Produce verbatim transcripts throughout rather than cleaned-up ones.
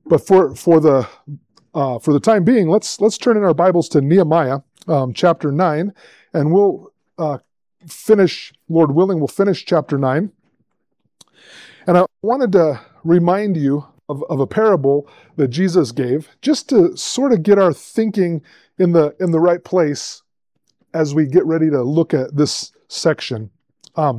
But for for the uh, for the time being, let's let's turn in our Bibles to Nehemiah um, chapter nine, and we'll uh, finish, Lord willing, we'll finish chapter nine. And I wanted to remind you of, of a parable that Jesus gave, just to sort of get our thinking in the in the right place as we get ready to look at this section. Um,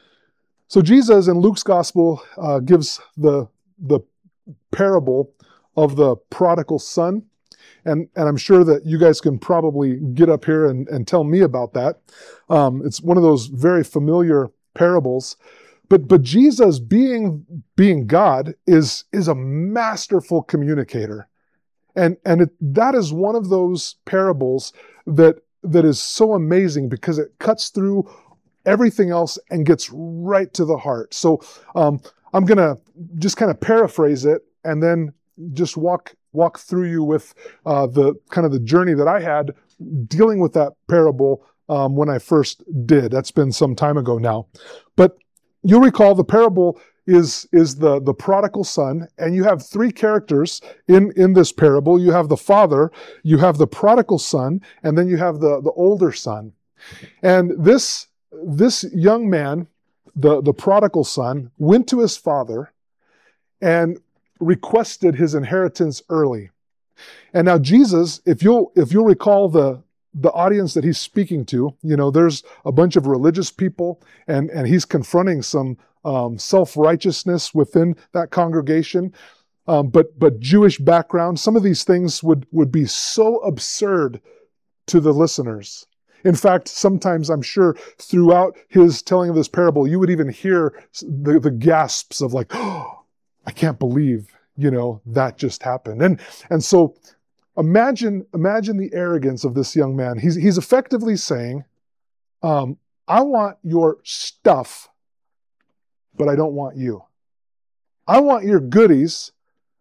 so Jesus in Luke's gospel uh, gives the the parable of the prodigal son. And, and I'm sure that you guys can probably get up here and, and tell me about that. Um, it's one of those very familiar parables. But but Jesus, being being God, is, is a masterful communicator. And, and it, that is one of those parables that that is so amazing because it cuts through everything else and gets right to the heart. So um, I'm going to just kind of paraphrase it and then just walk walk through you with uh, the kind of the journey that I had dealing with that parable um, when I first did. That's been some time ago now. But you'll recall the parable is is the, the prodigal son, and you have three characters in, in this parable. You have the father, you have the prodigal son, and then you have the, the older son. And this, this young man, the, the prodigal son, went to his father and requested his inheritance early. And now Jesus, if you'll if you'll recall the the audience that he's speaking to, you know, there's a bunch of religious people, and and he's confronting some um, self-righteousness within that congregation, um, but but Jewish background. Some of these things would would be so absurd to the listeners. In fact, sometimes I'm sure throughout his telling of this parable, you would even hear the, the gasps of like, oh, I can't believe, you know, that just happened. And and so imagine imagine the arrogance of this young man. He's he's effectively saying, um, I want your stuff, but I don't want you. I want your goodies,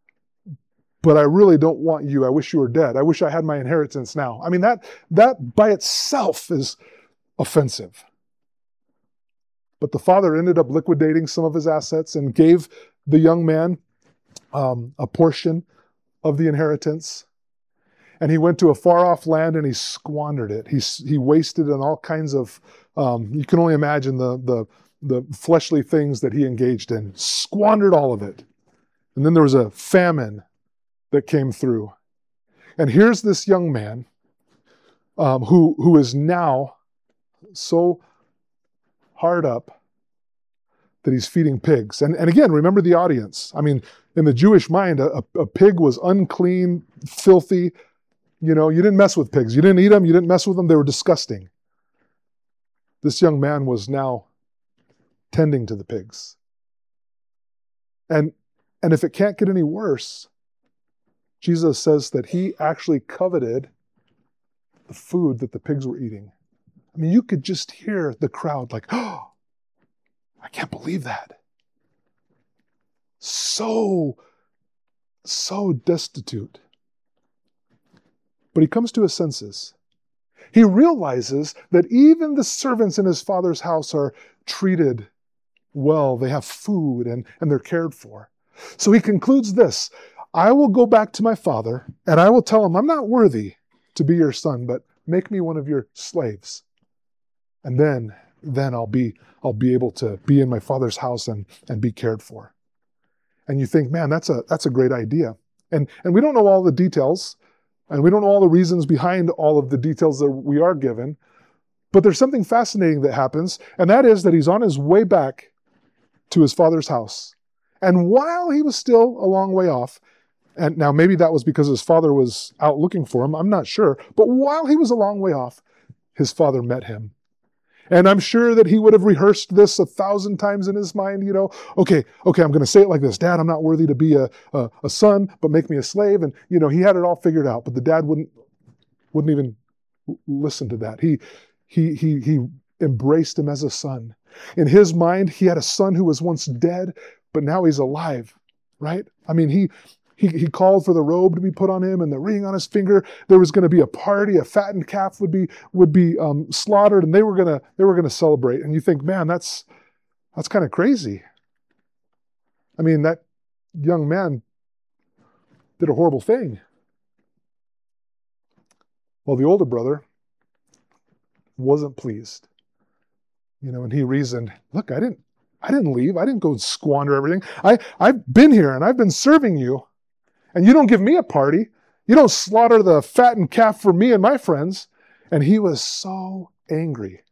but I really don't want you. I wish you were dead. I wish I had my inheritance now. I mean, that that by itself is offensive. But the father ended up liquidating some of his assets and gave the young man um, a portion of the inheritance. And he went to a far-off land and he squandered it. He, he wasted on all kinds of, um, you can only imagine the, the, the fleshly things that he engaged in. Squandered all of it. And then there was a famine that came through. And here's this young man um, who, who is now so hard up that he's feeding pigs. And, and again, remember the audience. I mean, in the Jewish mind, a, a pig was unclean, filthy. You know, you didn't mess with pigs. You didn't eat them. You didn't mess with them. They were disgusting. This young man was now tending to the pigs. And, and if it can't get any worse, Jesus says that he actually coveted the food that the pigs were eating. I mean, you could just hear the crowd like, oh, I can't believe that. So, so destitute. But he comes to his senses. He realizes that even the servants in his father's house are treated well. They have food and, and they're cared for. So he concludes this: I will go back to my father and I will tell him, I'm not worthy to be your son, but make me one of your slaves. And then, then I'll be, I'll be able to be in my father's house and, and be cared for. And you think, man, that's a, that's a great idea. And, and we don't know all the details, and we don't know all the reasons behind all of the details that we are given, but there's something fascinating that happens, and that is that he's on his way back to his father's house. And while he was still a long way off, and now maybe that was because his father was out looking for him, I'm not sure, but while he was a long way off, his father met him. And I'm sure that he would have rehearsed this a thousand times in his mind, you know, okay, okay, I'm going to say it like this. Dad, I'm not worthy to be a, a, a son, but make me a slave. And, you know, he had it all figured out, but the dad wouldn't, wouldn't even listen to that. He, he, he, he embraced him as a son. In his mind, he had a son who was once dead, but now he's alive, right? I mean, he, He, he called for the robe to be put on him and the ring on his finger. There was going to be a party. A fattened calf would be would be um, slaughtered, and they were gonna they were gonna celebrate. And you think, man, that's that's kind of crazy. I mean, that young man did a horrible thing. Well, the older brother wasn't pleased. You know, and he reasoned, look, I didn't, I didn't leave. I didn't go squander everything. I, I've been here and I've been serving you, and you don't give me a party. You don't slaughter the fattened calf for me and my friends. And he was so angry.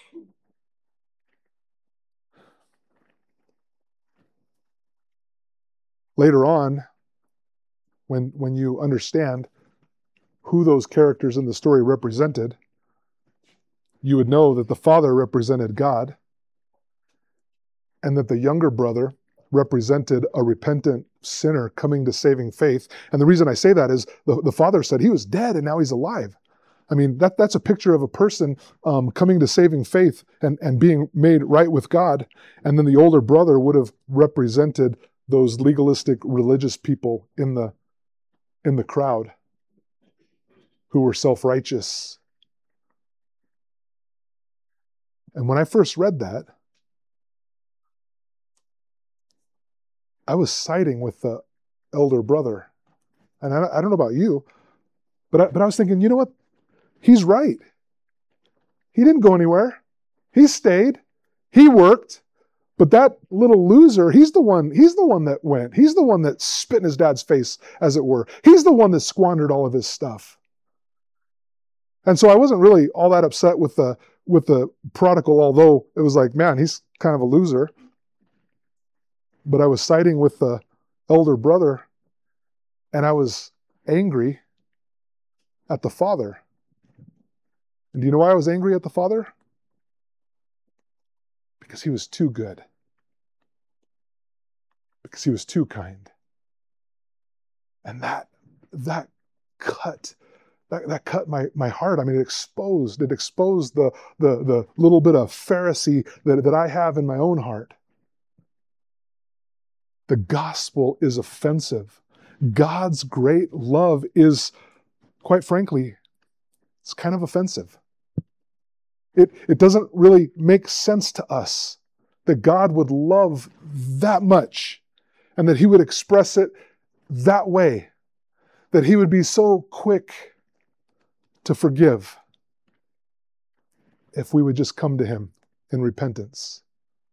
Later on, when, when you understand who those characters in the story represented, you would know that the father represented God, and that the younger brother represented a repentant sinner coming to saving faith. And the reason I say that is the, the father said he was dead and now he's alive. I mean, that, that's a picture of a person um, coming to saving faith and, and being made right with God. And then the older brother would have represented those legalistic religious people in the, in the crowd who were self-righteous. And when I first read that, I was siding with the elder brother. And I, I don't know about you, but I, but I was thinking, you know what? He's right. He didn't go anywhere. He stayed. He worked. But that little loser, he's the one, he's the one that went. He's the one that spit in his dad's face, as it were. He's the one that squandered all of his stuff. And so I wasn't really all that upset with the with the prodigal, although it was like, man, he's kind of a loser. But I was siding with the elder brother, and I was angry at the father. And do you know why I was angry at the father? Because he was too good. Because he was too kind. And that, that cut, that, that cut my, my heart. I mean, it exposed, it exposed the, the, the little bit of Pharisee that, that I have in my own heart. The gospel is offensive. God's great love is, quite frankly, it's kind of offensive. It, it doesn't really make sense to us that God would love that much and that he would express it that way, that he would be so quick to forgive if we would just come to him in repentance.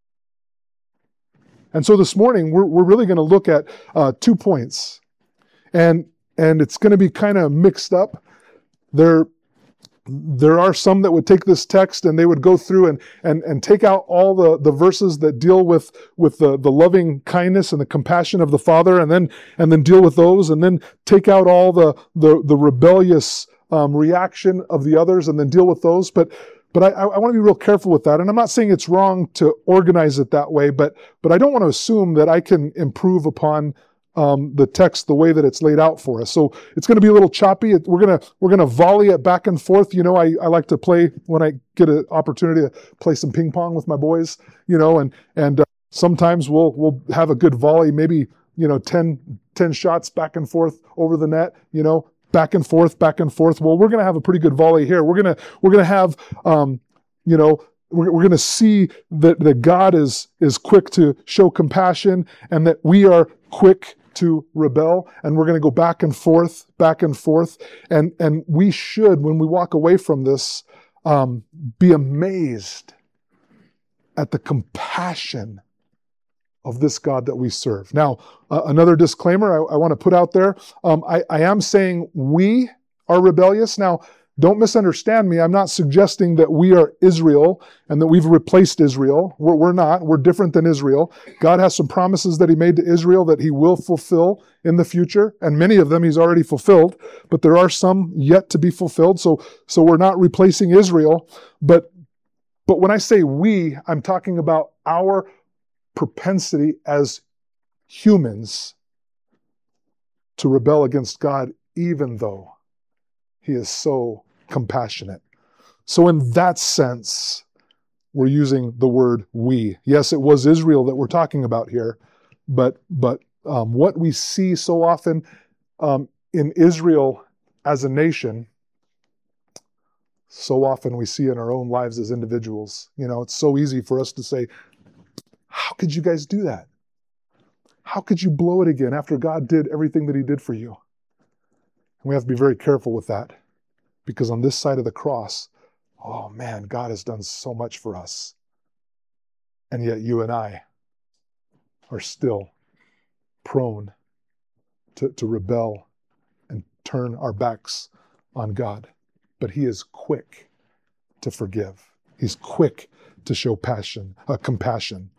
And so this morning, we're, we're really going to look at uh, two points. And, and it's going to be kind of mixed up. There, there are some that would take this text and they would go through and, and, and take out all the, the verses that deal with, with the, the loving kindness and the compassion of the Father, and then, and then deal with those, and then take out all the, the, the rebellious um, reaction of the others, and then deal with those. But But I, I want to be real careful with that. And I'm not saying it's wrong to organize it that way, but but I don't want to assume that I can improve upon um, the text the way that it's laid out for us. So it's going to be a little choppy. It, we're gonna we're gonna volley it back and forth. You know, I, I like to play when I get an opportunity to play some ping pong with my boys. You know, and and uh, sometimes we'll we'll have a good volley, maybe you know ten, ten shots back and forth over the net. You know. Back and forth, back and forth. Well, we're going to have a pretty good volley here. We're going to, we're going to have, um, you know, we're, we're going to see that, that God is, is quick to show compassion and that we are quick to rebel. And we're going to go back and forth, back and forth. And, and we should, when we walk away from this, um, be amazed at the compassion of this God that we serve. Now, uh, another disclaimer I, I want to put out there. Um, I, I am saying we are rebellious. Now, don't misunderstand me. I'm not suggesting that we are Israel and that we've replaced Israel. We're, we're not. We're different than Israel. God has some promises that he made to Israel that he will fulfill in the future, and many of them he's already fulfilled, but there are some yet to be fulfilled. So, so we're not replacing Israel. But, but when I say we, I'm talking about our propensity as humans to rebel against God, even though he is so compassionate. So in that sense, we're using the word we. Yes, it was Israel that we're talking about here, but but um, what we see so often um, in Israel as a nation, so often we see in our own lives as individuals. You know, it's so easy for us to say, how could you guys do that? How could you blow it again after God did everything that he did for you? And we have to be very careful with that, because on this side of the cross, oh man, God has done so much for us. And yet you and I are still prone to, to rebel and turn our backs on God. But he is quick to forgive. He's quick to show passion, uh, compassion.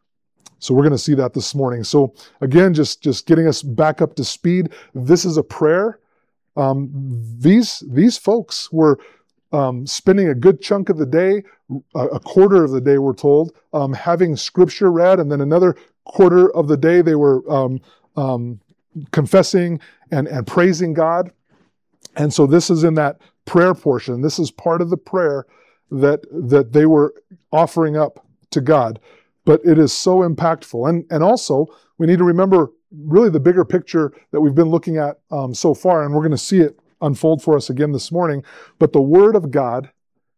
So we're going to see that this morning. So again, just, just getting us back up to speed. This is a prayer. Um, these, these folks were um, spending a good chunk of the day, a, a quarter of the day, we're told, um, having scripture read, and then another quarter of the day they were um, um, confessing and, and praising God. And so this is in that prayer portion. This is part of the prayer that, that they were offering up to God. But it is so impactful. And, and also, we need to remember really the bigger picture that we've been looking at um, so far, and we're going to see it unfold for us again this morning. But the Word of God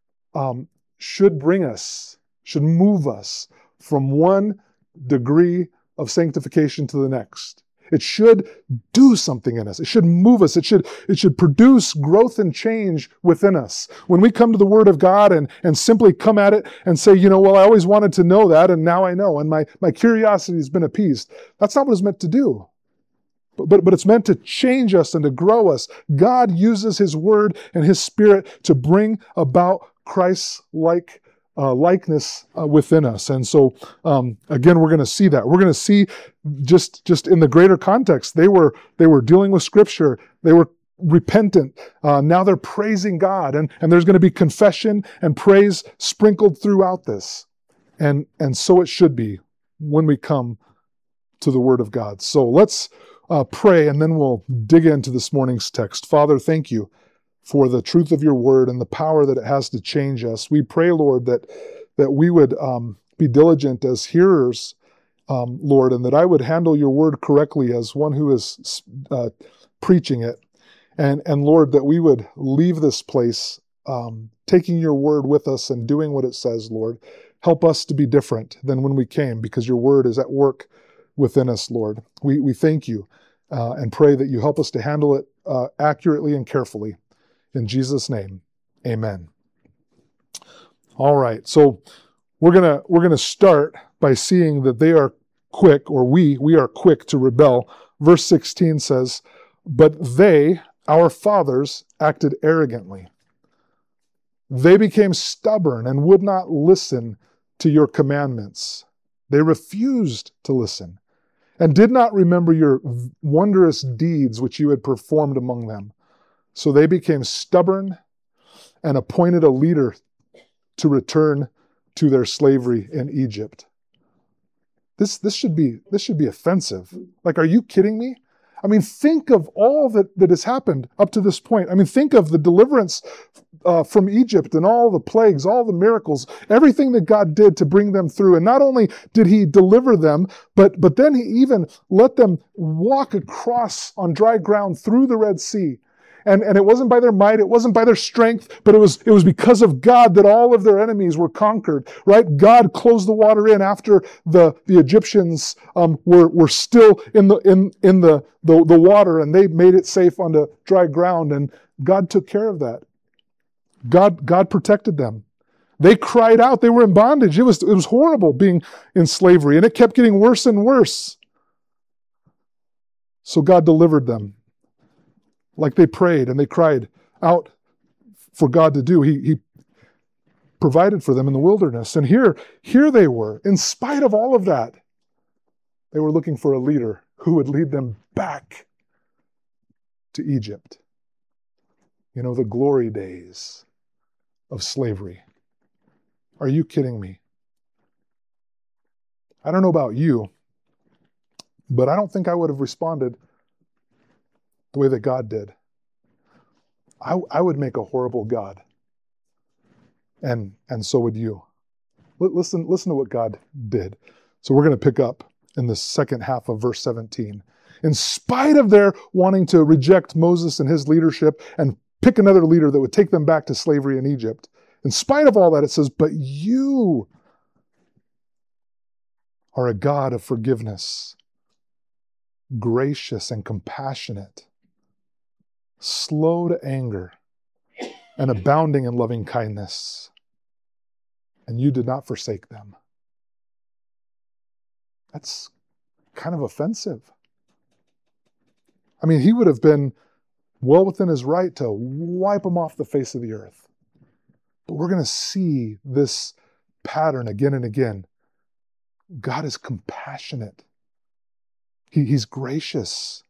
um, should bring us, should move us from one degree of sanctification to the next. It should do something in us. It should move us. It should, it should produce growth and change within us. When we come to the Word of God and, and simply come at it and say, you know, well, I always wanted to know that, and now I know, and my, my curiosity has been appeased. That's not what it's meant to do. But, but, but it's meant to change us and to grow us. God uses His Word and His Spirit to bring about Christ-like Uh, likeness uh, within us. And so, um, again, we're going to see that. We're going to see just, just in the greater context, they were, they were dealing with Scripture. They were repentant. Uh, now they're praising God. And, and there's going to be confession and praise sprinkled throughout this. And, and so it should be when we come to the Word of God. So let's uh, pray, and then we'll dig into this morning's text. Father, thank you for the truth of your word and the power that it has to change us. We pray, Lord, that that we would um, be diligent as hearers, um, Lord, and that I would handle your word correctly as one who is uh, preaching it. And, and Lord, that we would leave this place um, taking your word with us and doing what it says, Lord. Help us to be different than when we came, because your word is at work within us, Lord. We, we thank you uh, and pray that you help us to handle it uh, accurately and carefully. In Jesus' name, amen. All right, so we're gonna we're gonna start by seeing that they are quick, or we we are quick to rebel. Verse sixteen says, "But they, our fathers, acted arrogantly. They became stubborn and would not listen to your commandments. They refused to listen, and did not remember your wondrous deeds which you had performed among them. So they became stubborn and appointed a leader to return to their slavery in Egypt." This, this should be, this should be offensive. Like, are you kidding me? I mean, think of all that, that has happened up to this point. I mean, think of the deliverance uh, from Egypt and all the plagues, all the miracles, everything that God did to bring them through. And not only did he deliver them, but, but then he even let them walk across on dry ground through the Red Sea. And, and it wasn't by their might, it wasn't by their strength, but it was, it was because of God that all of their enemies were conquered, right? God closed the water in after the, the Egyptians um, were, were still in the, in, in the, the, the water, and they made it safe onto dry ground, and God took care of that. God, God protected them. They cried out. They were in bondage. It was, it was horrible being in slavery, and it kept getting worse and worse. So God delivered them. Like they prayed and they cried out for God to do. He, he provided for them in the wilderness. And here, here they were, in spite of all of that, they were looking for a leader who would lead them back to Egypt. You know, the glory days of slavery. Are you kidding me? I don't know about you, but I don't think I would have responded the way that God did. I, I would make a horrible God. And, and so would you. Listen, listen to what God did. So we're going to pick up in the second half of verse seventeen. In spite of their wanting to reject Moses and his leadership and pick another leader that would take them back to slavery in Egypt, in spite of all that, it says, but you are a God of forgiveness, gracious and compassionate, slow to anger, and abounding in loving kindness. And you did not forsake them. That's kind of offensive. I mean, he would have been well within his right to wipe them off the face of the earth. But we're going to see this pattern again and again. God is compassionate. He, he's gracious.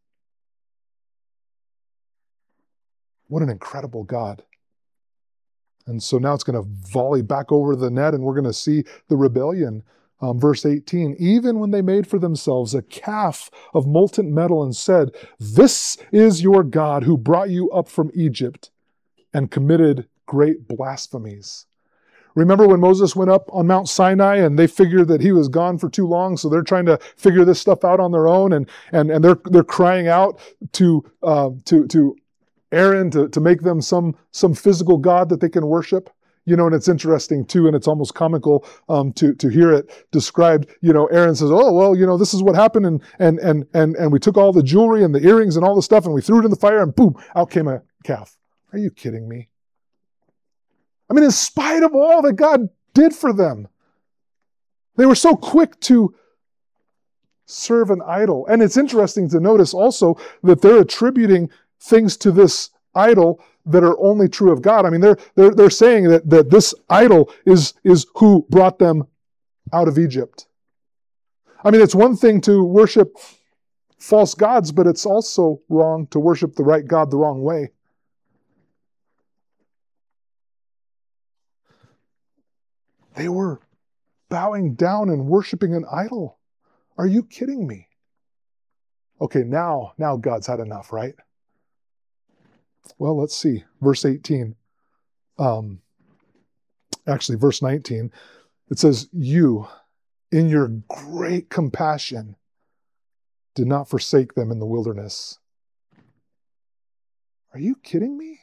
What an incredible God. And so now it's going to volley back over the net, and we're going to see the rebellion. Um, verse eighteen, even when they made for themselves a calf of molten metal and said, "This is your God who brought you up from Egypt," and committed great blasphemies. Remember when Moses went up on Mount Sinai and they figured that he was gone for too long, so they're trying to figure this stuff out on their own, and and and they're they're crying out to uh, to to Aaron to, to make them some some physical god that they can worship. You know, and it's interesting too, and it's almost comical um, to to hear it described. You know, Aaron says, "Oh well, you know, this is what happened, and and and and and we took all the jewelry and the earrings and all the stuff, and we threw it in the fire, and boom, out came a calf." Are you kidding me? I mean, in spite of all that God did for them, they were so quick to serve an idol. And it's interesting to notice also that they're attributing things to this idol that are only true of God. I mean, they're they're they're saying that, that this idol is, is who brought them out of Egypt. I mean, it's one thing to worship false gods, but it's also wrong to worship the right God the wrong way. They were bowing down and worshiping an idol. Are you kidding me? Okay, now, now God's had enough, right? Well, let's see. Verse eighteen. Um, actually, verse nineteen. It says, "You, in your great compassion, did not forsake them in the wilderness." Are you kidding me?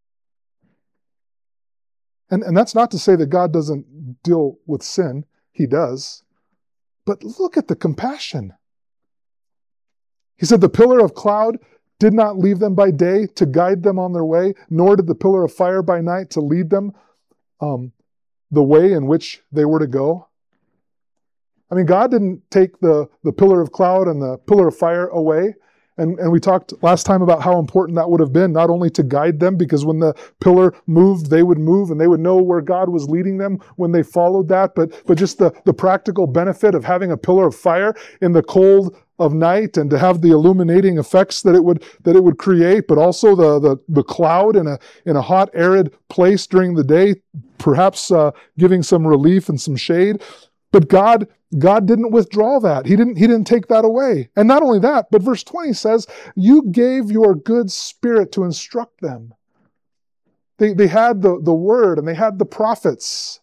And, and that's not to say that God doesn't deal with sin. He does. But look at the compassion. He said, "The pillar of cloud did not leave them by day to guide them on their way, nor did the pillar of fire by night to lead them um, the way in which they were to go." I mean, God didn't take the, the pillar of cloud and the pillar of fire away. And, and we talked last time about how important that would have been, not only to guide them, because when the pillar moved, they would move and they would know where God was leading them when they followed that, but, but just the, the practical benefit of having a pillar of fire in the cold of night and to have the illuminating effects that it would that it would create, but also the the, the cloud in a in a hot, arid place during the day, perhaps uh, giving some relief and some shade. But God God didn't withdraw that. He didn't He didn't take that away. And not only that, but verse twenty says, "You gave your good spirit to instruct them." They they had the, the word and they had the prophets.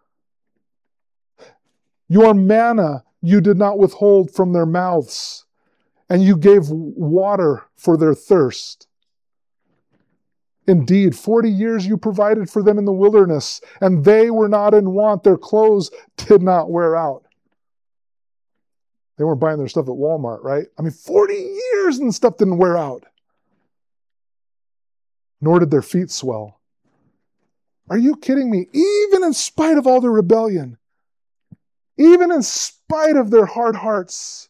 "Your manna you did not withhold from their mouths, and you gave water for their thirst. Indeed, forty years you provided for them in the wilderness, and they were not in want. Their clothes did not wear out." They weren't buying their stuff at Walmart, right? I mean, forty years and stuff didn't wear out. Nor did their feet swell. Are you kidding me? Even in spite of all their rebellion, even in spite of their hard hearts,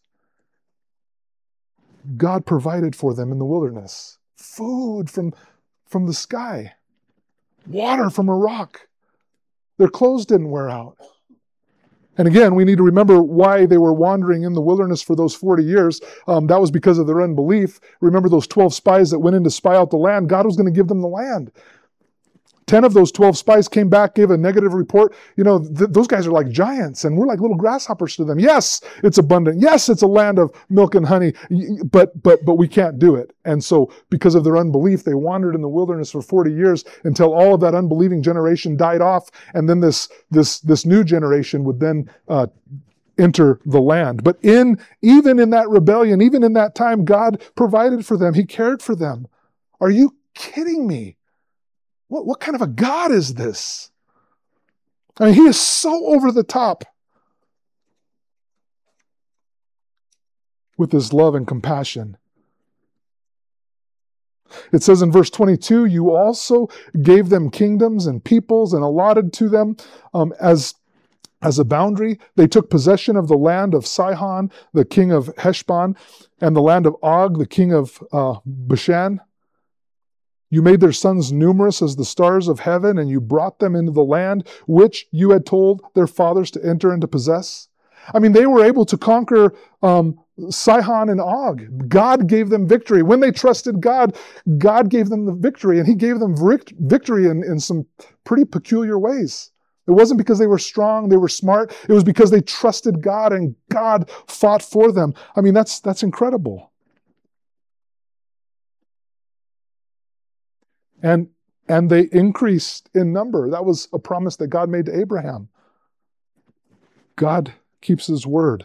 God provided for them in the wilderness. Food from, from the sky. Water from a rock. Their clothes didn't wear out. And again, we need to remember why they were wandering in the wilderness for those forty years. Um, that was because of their unbelief. Remember those twelve spies that went in to spy out the land? God was going to give them the land. Ten of those twelve spies came back, gave a negative report. You know, th- those guys are like giants, and we're like little grasshoppers to them. Yes, it's abundant. Yes, it's a land of milk and honey, but but but we can't do it. And so, because of their unbelief, they wandered in the wilderness for forty years until all of that unbelieving generation died off, and then this this this new generation would then uh, enter the land. But in even in that rebellion, even in that time, God provided for them. He cared for them. Are you kidding me? What, what kind of a God is this? I mean, He is so over the top with His love and compassion. It says in verse twenty-two, you also gave them kingdoms and peoples and allotted to them um, as, as a boundary. They took possession of the land of Sihon, the king of Heshbon, and the land of Og, the king of uh, Bashan. You made their sons numerous as the stars of heaven, and you brought them into the land which you had told their fathers to enter and to possess. I mean, they were able to conquer um, Sihon and Og. God gave them victory. When they trusted God, God gave them the victory, and he gave them victory in, in some pretty peculiar ways. It wasn't because they were strong, they were smart. It was because they trusted God, and God fought for them. I mean, that's, that's incredible. And, and they increased in number. That was a promise that God made to Abraham. God keeps his word.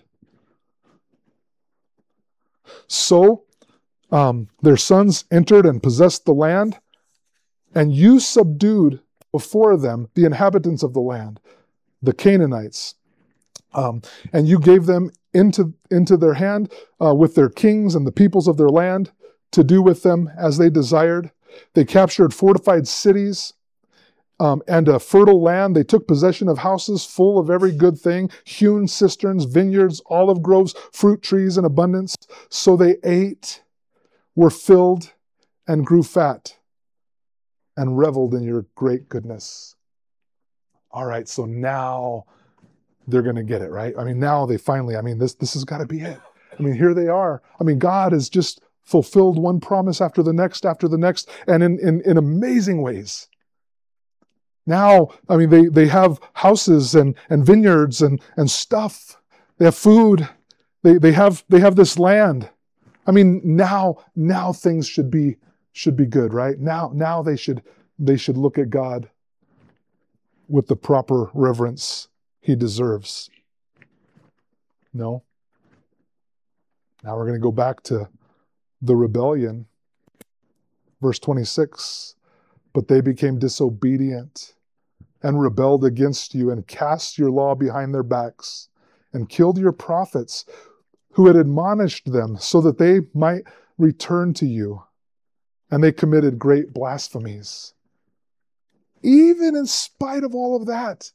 So um, their sons entered and possessed the land, and you subdued before them the inhabitants of the land, the Canaanites. Um, and you gave them into, into their hand uh, with their kings and the peoples of their land to do with them as they desired. They captured fortified cities um, and a fertile land. They took possession of houses full of every good thing, hewn cisterns, vineyards, olive groves, fruit trees in abundance. So they ate, were filled, and grew fat, and reveled in your great goodness. All right, so now they're going to get it, right? I mean, now they finally, I mean, this, this has got to be it. I mean, here they are. I mean, God is just fulfilled one promise after the next, after the next, and in, in, in amazing ways. Now, I mean, they, they have houses and, and vineyards and, and stuff. They have food. They, they have, they have this land. I mean, now, now things should be, should be good, right? Now, now they should, they should look at God with the proper reverence he deserves. No. Now we're going to go back to the rebellion. Verse twenty-six, but they became disobedient and rebelled against you and cast your law behind their backs and killed your prophets who had admonished them so that they might return to you. And they committed great blasphemies. Even in spite of all of that,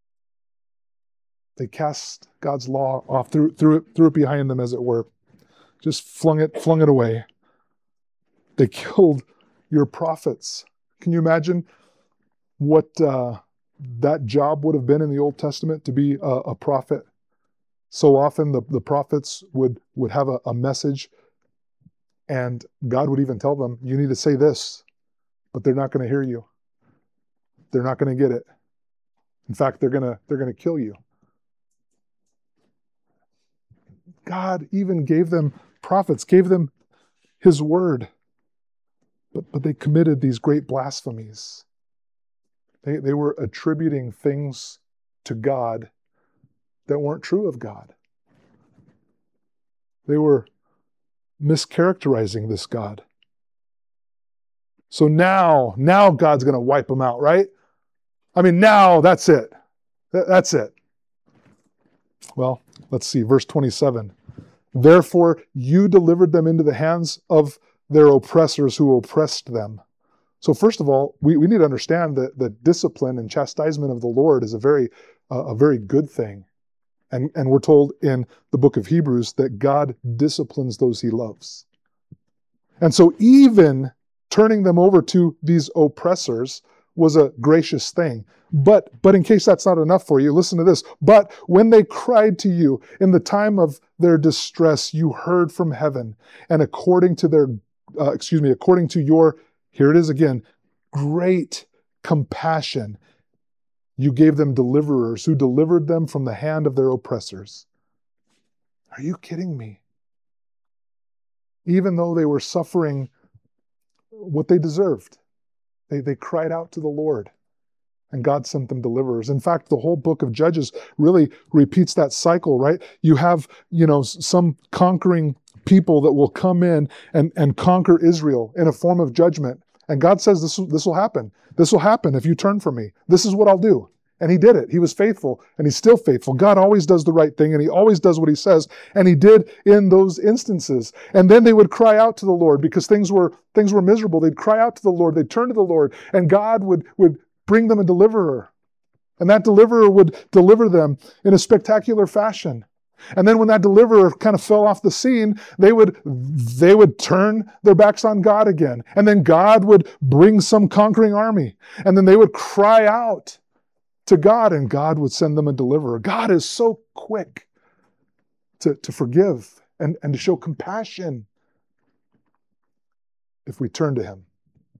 they cast God's law off, threw, threw, it, threw it behind them, as it were. Just flung it, flung it away. They killed your prophets. Can you imagine what uh, that job would have been in the Old Testament, to be a, a prophet? So often the, the prophets would, would have a, a message, and God would even tell them, you need to say this, but they're not going to hear you. They're not going to get it. In fact, they're going to, they're going to kill you. God even gave them prophets, gave them his word. But, but they committed these great blasphemies. They, they were attributing things to God that weren't true of God. They were mischaracterizing this God. So now, now God's going to wipe them out, right? I mean, now that's it. That's it. Well, let's see, verse twenty-seven. Therefore, you delivered them into the hands of their oppressors who oppressed them. So first of all, we, we need to understand that the discipline and chastisement of the Lord is a very, uh, a very good thing. And, and we're told in the book of Hebrews that God disciplines those he loves. And so even turning them over to these oppressors was a gracious thing. But, but in case that's not enough for you, listen to this. But when they cried to you in the time of their distress, you heard from heaven, and according to their, uh, excuse me, according to your, here it is again, great compassion, you gave them deliverers who delivered them from the hand of their oppressors. Are you kidding me? Even though they were suffering what they deserved, they, they cried out to the Lord. And God sent them deliverers. In fact, the whole book of Judges really repeats that cycle, right? You have, you know, some conquering people that will come in and, and conquer Israel in a form of judgment. And God says, this, this will happen. This will happen if you turn from me. This is what I'll do. And he did it. He was faithful, and he's still faithful. God always does the right thing, and he always does what he says, and he did in those instances. And then they would cry out to the Lord because things were things were miserable. They'd cry out to the Lord. They'd turn to the Lord, and God would, would bring them a deliverer. And that deliverer would deliver them in a spectacular fashion. And then when that deliverer kind of fell off the scene, they would they would turn their backs on God again. And then God would bring some conquering army. And then they would cry out to God, and God would send them a deliverer. God is so quick to, to forgive and, and to show compassion if we turn to him.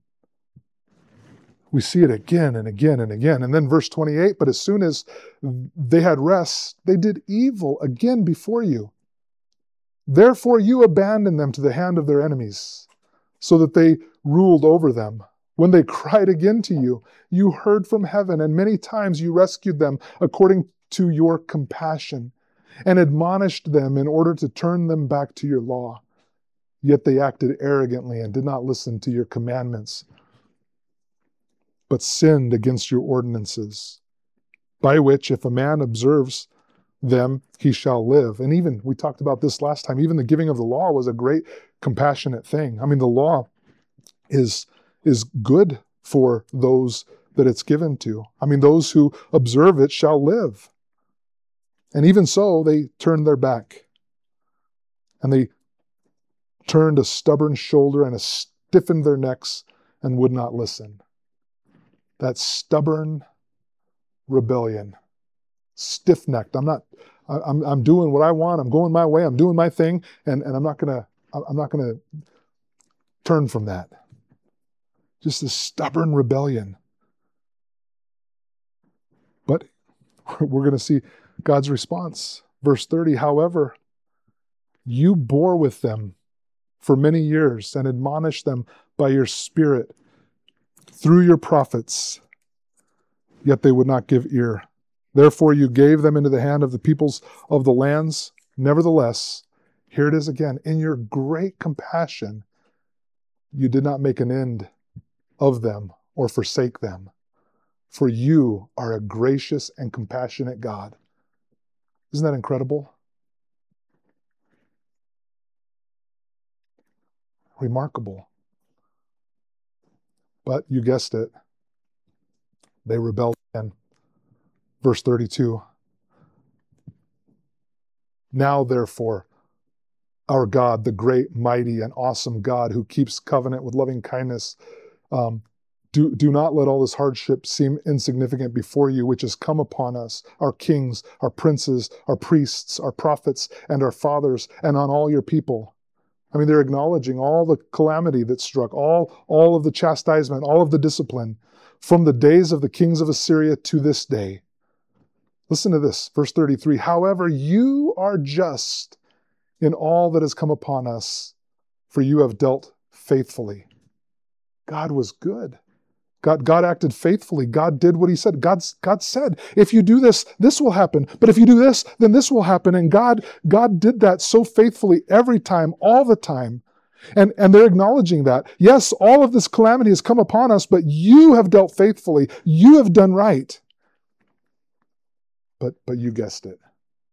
We see it again and again and again. And then verse twenty-eight, but as soon as they had rest, they did evil again before you. Therefore you abandoned them to the hand of their enemies, so that they ruled over them. When they cried again to you, you heard from heaven, and many times you rescued them according to your compassion, and admonished them in order to turn them back to your law. Yet they acted arrogantly and did not listen to your commandments, but sinned against your ordinances, by which if a man observes them, he shall live. And even, we talked about this last time, even the giving of the law was a great compassionate thing. I mean, the law is is good for those that it's given to. I mean, those who observe it shall live. And even so, they turned their back. And they turned a stubborn shoulder and stiffened their necks and would not listen. That stubborn rebellion. Stiff-necked. I'm not, I'm, I'm doing what I want. I'm going my way. I'm doing my thing. And, and I'm not going to, I'm not going to turn from that. Just this stubborn rebellion. But we're going to see God's response. Verse thirty, however, you bore with them for many years and admonished them by your Spirit through your prophets, yet they would not give ear. Therefore you gave them into the hand of the peoples of the lands. Nevertheless, here it is again, in your great compassion, you did not make an end of them or forsake them. For you are a gracious and compassionate God. Isn't that incredible? Remarkable. But you guessed it, they rebelled again. Verse thirty-two. Now therefore, our God, the great, mighty, and awesome God who keeps covenant with loving kindness, um, do, do not let all this hardship seem insignificant before you, which has come upon us, our kings, our princes, our priests, our prophets, and our fathers, and on all your people. I mean, they're acknowledging all the calamity that struck, all, all of the chastisement, all of the discipline, from the days of the kings of Assyria to this day. Listen to this, verse thirty-three. However, you are just in all that has come upon us, for you have dealt faithfully. God was good. God, God acted faithfully. God did what he said. God, God said, if you do this, this will happen. But if you do this, then this will happen. And God, God did that so faithfully every time, all the time. And, and they're acknowledging that. Yes, all of this calamity has come upon us, but you have dealt faithfully. You have done right. But, but you guessed it.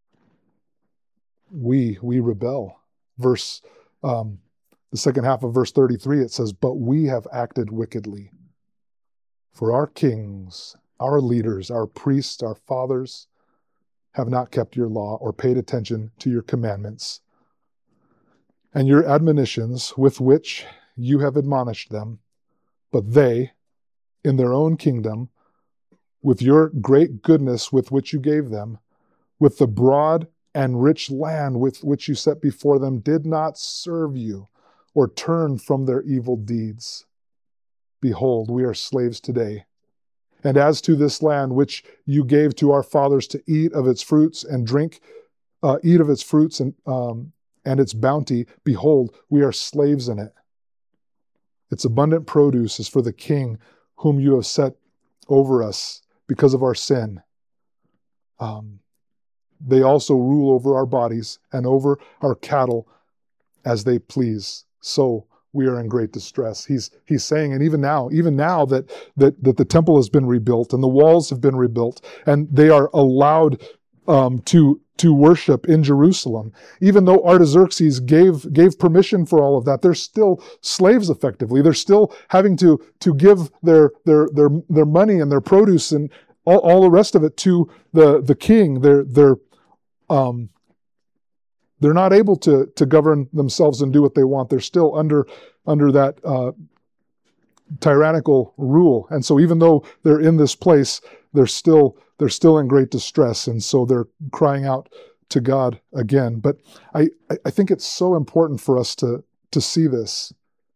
We, we rebel. Verse, um, the second half of verse thirty-three, it says, but we have acted wickedly. For our kings, our leaders, our priests, our fathers have not kept your law or paid attention to your commandments and your admonitions with which you have admonished them. But they, in their own kingdom, with your great goodness with which you gave them, with the broad and rich land with which you set before them, did not serve you or turn from their evil deeds. Behold, we are slaves today. And as to this land which you gave to our fathers to eat of its fruits and drink, uh, eat of its fruits and um, and its bounty, behold, we are slaves in it. Its abundant produce is for the king whom you have set over us because of our sin. Um, they also rule over our bodies and over our cattle as they please. So we are in great distress. He's he's saying, and even now, even now that that that the temple has been rebuilt and the walls have been rebuilt, and they are allowed um, to to worship in Jerusalem. Even though Artaxerxes gave gave permission for all of that, they're still slaves effectively. They're still having to to give their their their their money and their produce and all, all the rest of it to the the king. They're they're um, they're not able to to govern themselves and do what they want. They're still under under that uh, tyrannical rule. And so even though they're in this place, they're still they're still in great distress. And so they're crying out to God again. But I, I think it's so important for us to, to see this.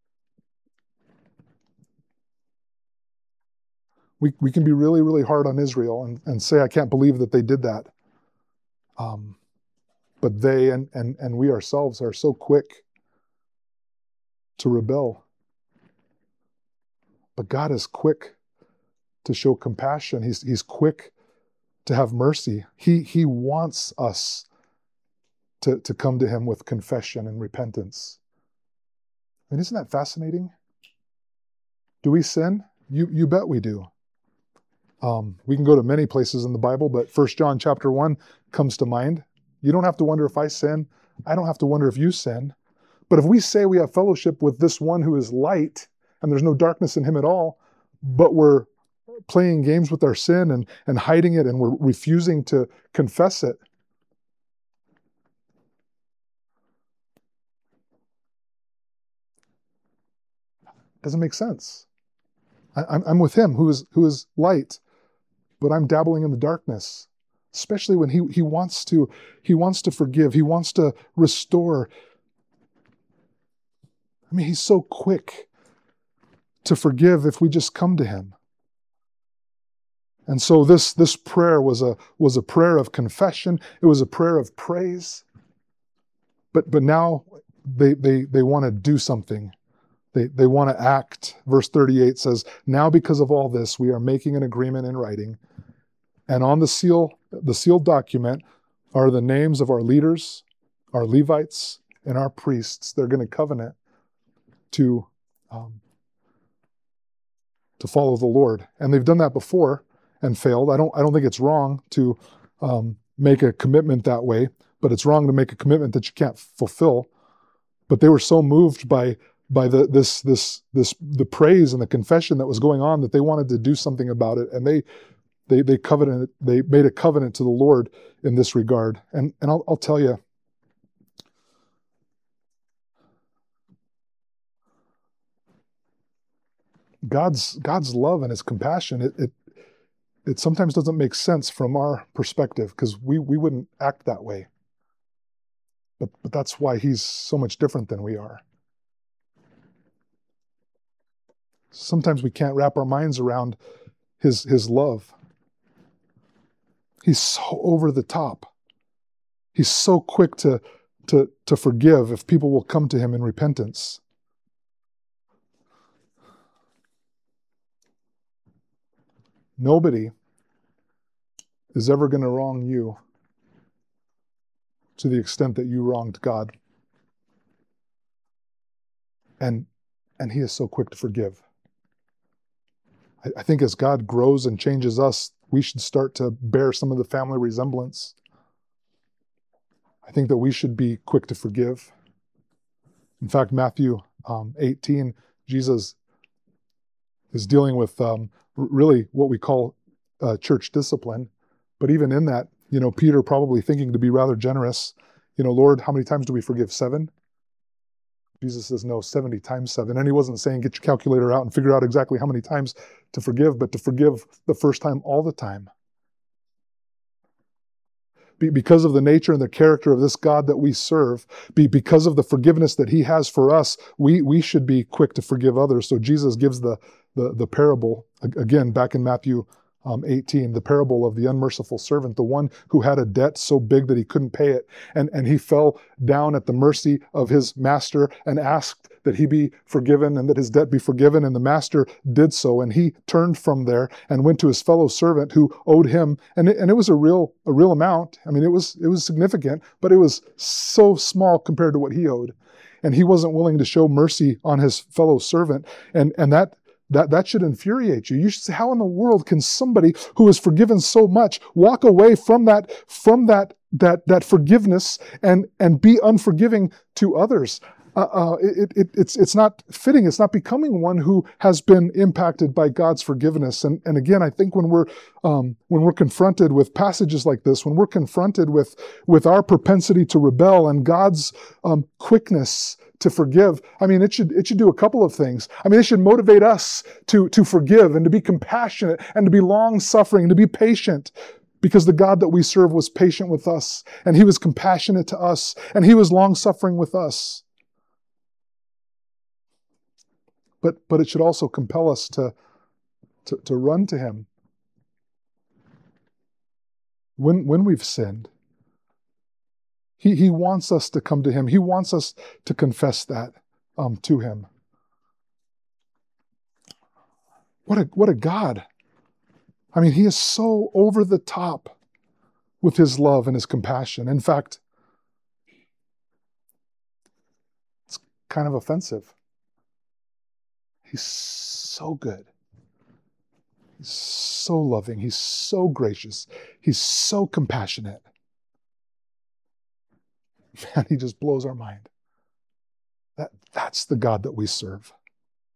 We we can be really, really hard on Israel and, and say, I can't believe that they did that. Um, but they and, and, and we ourselves are so quick to rebel. But God is quick to show compassion. He's, he's quick to have mercy. He, he wants us to, to come to him with confession and repentance. I mean, isn't that fascinating? Do we sin? You, you bet we do. Um, we can go to many places in the Bible, but First John chapter one comes to mind. You don't have to wonder if I sin. I don't have to wonder if you sin. But if we say we have fellowship with this one who is light, and there's no darkness in him at all, but we're playing games with our sin and, and hiding it, and we're refusing to confess it. Doesn't make sense. I, I'm, I'm with him who is who is light, but I'm dabbling in the darkness. Especially when he he wants to he wants to forgive, he wants to restore. I mean, he's so quick to forgive if we just come to him. And so this, this prayer was a, was a prayer of confession. It was a prayer of praise. But, but now they, they, they want to do something. They, they want to act. Verse thirty-eight says, now because of all this, we are making an agreement in writing. And on the seal, the sealed document are the names of our leaders, our Levites, and our priests. They're going to covenant to, um, to follow the Lord. And they've done that before and failed. I don't I don't think it's wrong to um, make a commitment that way, but it's wrong to make a commitment that you can't fulfill. But they were so moved by by the this this this the praise and the confession that was going on that they wanted to do something about it, and they they they covenanted they made a covenant to the Lord in this regard. And and I'll I'll tell you, God's God's love and his compassion, it it, it sometimes doesn't make sense from our perspective because we, we wouldn't act that way. But but that's why he's so much different than we are. Sometimes we can't wrap our minds around his his love. He's so over the top. He's so quick to to to forgive if people will come to him in repentance. Nobody is ever going to wrong you to the extent that you wronged God. And, and he is so quick to forgive. I, I think as God grows and changes us, we should start to bear some of the family resemblance. I think that we should be quick to forgive. In fact, Matthew um, eighteen, Jesus is dealing with um, really what we call uh, church discipline. But even in that, you know, Peter probably thinking to be rather generous, you know, Lord, how many times do we forgive? Seven? Jesus says, no, seventy times seven. And he wasn't saying get your calculator out and figure out exactly how many times to forgive, but to forgive the first time all the time. Be, because of the nature and the character of this God that we serve, be, because of the forgiveness that he has for us, we, we should be quick to forgive others. So Jesus gives the, the, the parable, again, back in Matthew Um, eighteen, the parable of the unmerciful servant, the one who had a debt so big that he couldn't pay it. And, and he fell down at the mercy of his master and asked that he be forgiven and that his debt be forgiven. And the master did so. And he turned from there and went to his fellow servant who owed him. And it, and it was a real, a real amount. I mean, it was, it was significant, but it was so small compared to what he owed. and he wasn't willing to show mercy on his fellow servant. And, and that, that, that should infuriate you. You should say, how in the world can somebody who is forgiven so much walk away from that, from that, that, that forgiveness and, and be unforgiving to others? Uh, uh, it, it, it's, it's not fitting. It's not becoming one who has been impacted by God's forgiveness. And, and again, I think when we're, um, when we're confronted with passages like this, when we're confronted with, with our propensity to rebel and God's um, quickness to forgive, I mean, it should, it should do a couple of things. I mean, it should motivate us to, to forgive and to be compassionate and to be long-suffering and to be patient, because the God that we serve was patient with us, and he was compassionate to us, and he was long-suffering with us. But, but it should also compel us to, to, to run to him when, when we've sinned. He, he wants us to come to him. He wants us to confess that um, to him. What a, what a God. I mean, he is so over the top with his love and his compassion. In fact, it's kind of offensive. He's so good. He's so loving. He's so gracious. He's so compassionate. Man, he just blows our mind. That, that's the God that we serve.